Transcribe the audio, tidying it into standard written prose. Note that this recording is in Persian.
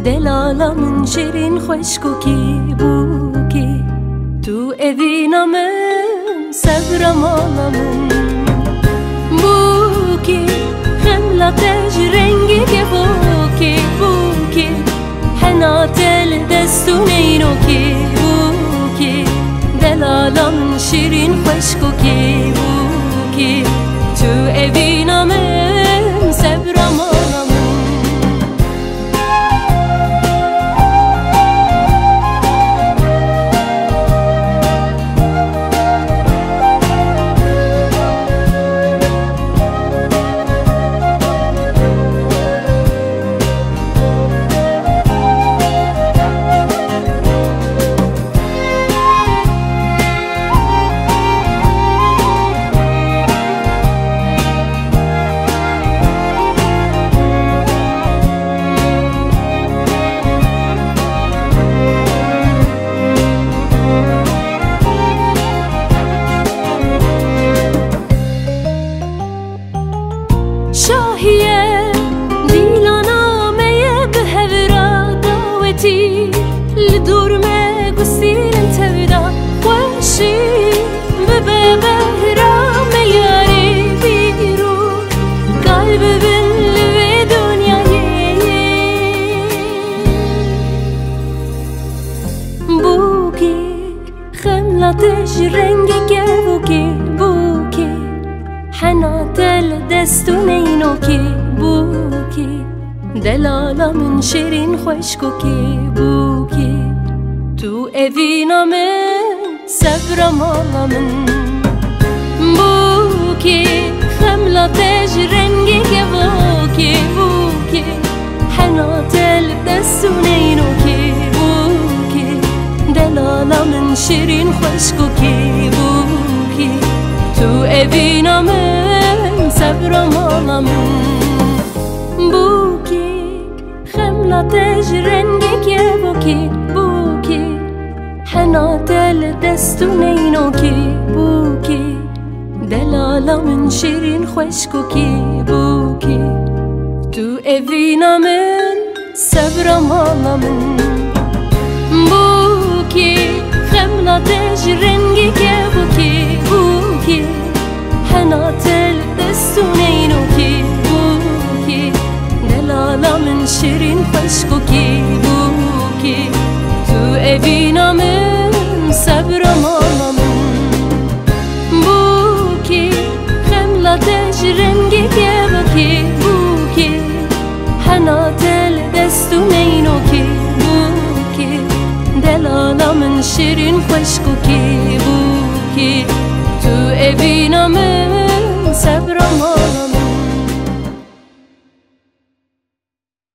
دلالا من شیرین خشکو کی بو کی تو اوینا من صبرم آلامن بو کی خملتش رنگی که بو کی حناتل دستون اینو کی بو کی دلالا من شیرین خشکو کی بو کی تو اوینا من صبرم آلامن شاهیه دیلانامه به هورا داوتی لدورمه گسیرن تبدا خوشی به بهرام یاری بیرو قلب بل و دنیای بوکی خملتش رنگی که بوکی حناتل دستون اینو کی بو کی دلالا من شیرین خشکو کی بو کی تو اوینا من صبرم آلامن بو کی خملتش رنگی که بو کی حناتل دستون اینو کی بو کی دلالا من شیرین خشکو کی بو کی تو اوینا من صبرم آلامن بو کی خملتش رنگی که بو کی حناتل دستون اینو کی بو کی دلالا من شیرین خشکو کی بو کی تو اوینا من صبرم آلامن بو کی خملتش رنگی که بو کی حناتل دستون اینو کی بو کی دلالا من شیرین خشکو کی بو کی تو اوینا من صبرم آلامن بو کی خملتش رنگی که بو کی حناتل دستون اینو کی بو کی دلالا من شیرین خشکو کی بو کی